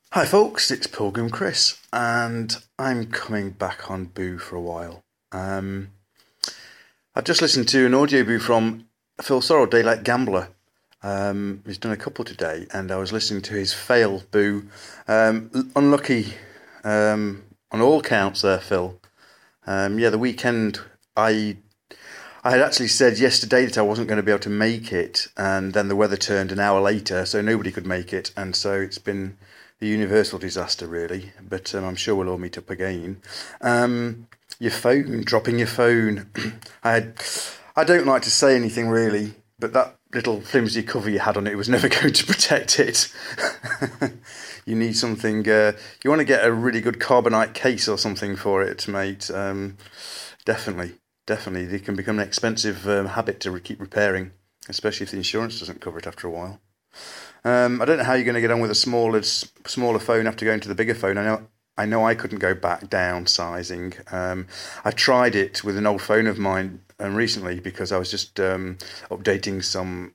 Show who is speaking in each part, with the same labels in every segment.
Speaker 1: Hi folks, it's Pilgrim Chris, and I'm coming back on Boo for a while. I've just listened to an audio boo from Phil Sorrell, Daylight Gambler. He's done a couple today, and I was listening to his fail boo. Unlucky on all counts there, Phil. The weekend I had actually said yesterday that I wasn't going to be able to make it, and then the weather turned an hour later, so nobody could make it, and so it's been the universal disaster, really. But I'm sure we'll all meet up again. Your phone, dropping your phone. I don't like to say anything really, but that little flimsy cover you had on it was never going to protect it. You need something. You want to get a really good carbonite case or something for it, mate. Definitely. They can become an expensive habit to keep repairing, especially if the insurance doesn't cover it after a while. I don't know how you're going to get on with a smaller phone after going to the bigger phone. I know I couldn't go back downsizing. I tried it with an old phone of mine recently because I was just updating some,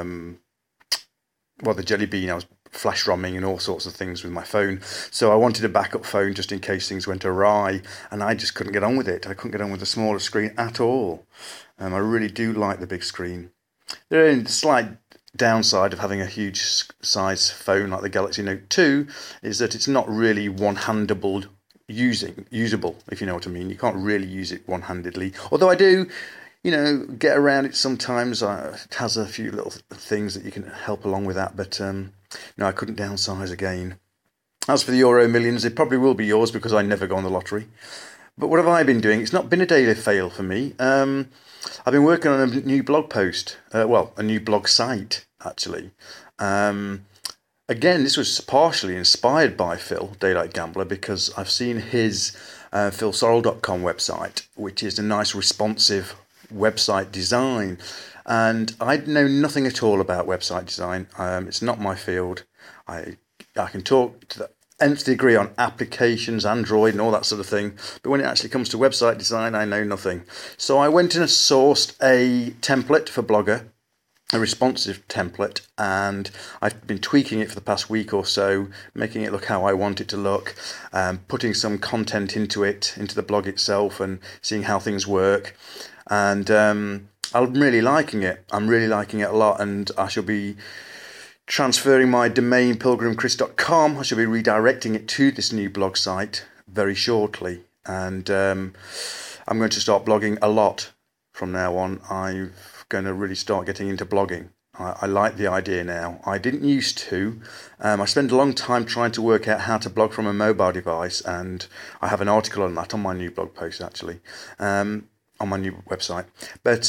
Speaker 1: the Jelly Bean. I was flash romming and all sorts of things with my phone. So I wanted a backup phone just in case things went awry, and I just couldn't get on with it. I couldn't get on with the smaller screen at all. I really do like the big screen. There is a slight downside of having a huge size phone like the Galaxy Note 2 is that it's not really one-handable usable, if you know what I mean. You can't really use it one-handedly. Although I do, get around it sometimes. It has a few little things that you can help along with that, but no, I couldn't downsize again. As for the Euro Millions, it probably will be yours because I never go on the lottery. But what have I been doing? It's not been a daily fail for me. I've been working on a new blog post. A new blog site, actually. Again, this was partially inspired by Phil, Daylight Gambler, because I've seen his philsorrell.com website, which is a nice responsive website design. And I know nothing at all about website design. It's not my field. I can talk to the nth degree on applications, Android and all that sort of thing. But when it actually comes to website design, I know nothing. So I went and sourced a template for Blogger, a responsive template, and I've been tweaking it for the past week or so, making it look how I want it to look, putting some content into the blog itself and seeing how things work. And I'm really liking it. I'm really liking it a lot, and I shall be transferring my domain pilgrimchris.com. I shall be redirecting it to this new blog site very shortly, and I'm going to start blogging a lot from now on. I'm going to really start getting into blogging. I like the idea now. I didn't used to. I spent a long time trying to work out how to blog from a mobile device, and I have an article on that on my new blog post, actually, on my new website. But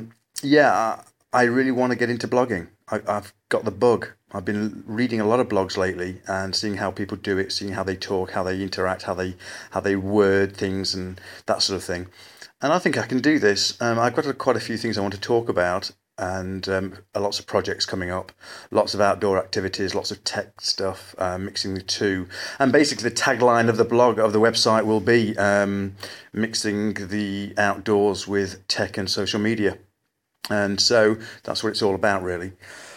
Speaker 1: I really want to get into blogging. I've got the bug. I've been reading a lot of blogs lately and seeing how people do it, seeing how they talk, how they interact, how they word things and that sort of thing. And I think I can do this. I've got quite a few things I want to talk about, and lots of projects coming up, lots of outdoor activities, lots of tech stuff, mixing the two. And basically the tagline of the blog, of the website, will be mixing the outdoors with tech and social media. And so that's what it's all about, really.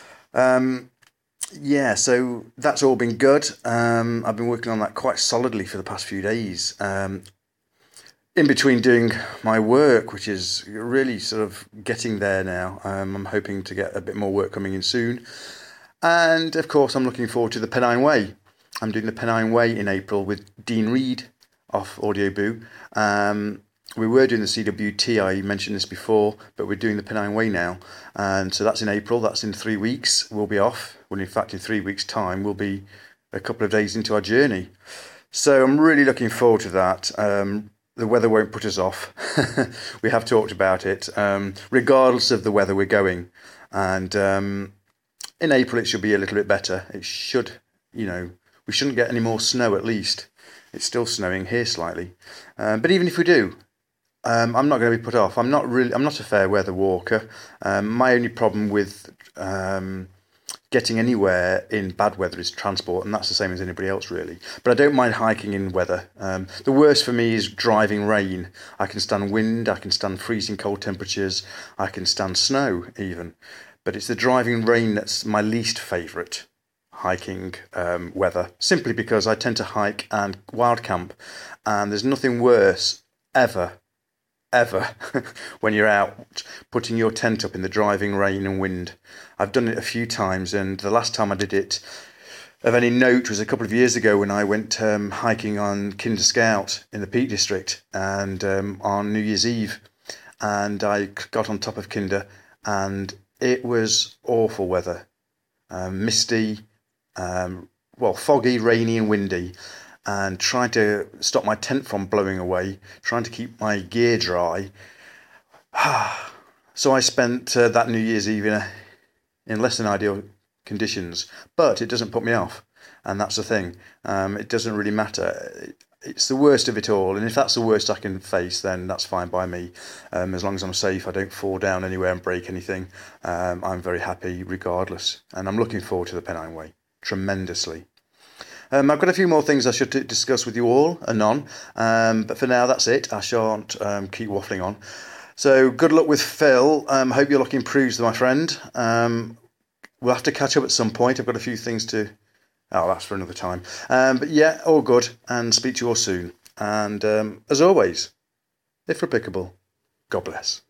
Speaker 1: So that's all been good. I've been working on that quite solidly for the past few days. In between doing my work, which is really sort of getting there now. I'm hoping to get a bit more work coming in soon. And of course, I'm looking forward to the Pennine Way. I'm doing the Pennine Way in April with Dean Reed off Audio Boo. We were doing the CWT, I mentioned this before, but we're doing the Pennine Way now. And so that's in April, that's in 3 weeks. We'll be off. Well, in fact, in 3 weeks' time, we'll be a couple of days into our journey. So I'm really looking forward to that. The weather won't put us off. We have talked about it, regardless of the weather we're going. And in April, it should be a little bit better. It should, we shouldn't get any more snow at least. It's still snowing here slightly. But even if we do, I'm not going to be put off. I'm not a fair weather walker. My only problem with getting anywhere in bad weather is transport, and that's the same as anybody else, really. But I don't mind hiking in weather. The worst for me is driving rain. I can stand wind, I can stand freezing cold temperatures, I can stand snow even. But it's the driving rain that's my least favourite. hiking weather, simply because I tend to hike and wild camp, and there's nothing worse ever when you're out putting your tent up in the driving rain and wind. I've done it a few times, and the last time I did it of any note was a couple of years ago when I went hiking on Kinder Scout in the Peak District, and on New Year's Eve, and I got on top of Kinder, and it was awful weather, misty, foggy, rainy and windy, and trying to stop my tent from blowing away, trying to keep my gear dry. So I spent that New Year's Eve in less than ideal conditions, but it doesn't put me off, and that's the thing. It doesn't really matter. It's the worst of it all, and if that's the worst I can face, then that's fine by me. As long as I'm safe, I don't fall down anywhere and break anything, I'm very happy regardless, and I'm looking forward to the Pennine Way tremendously. I've got a few more things I should discuss with you all anon, but for now that's it. I shan't keep waffling on. So good luck with Phil. Hope your luck improves, my friend. We'll have to catch up at some point. I've got a few things to... Oh, that's for another time. But yeah, all good, and speak to you all soon. And as always, if applicable, God bless.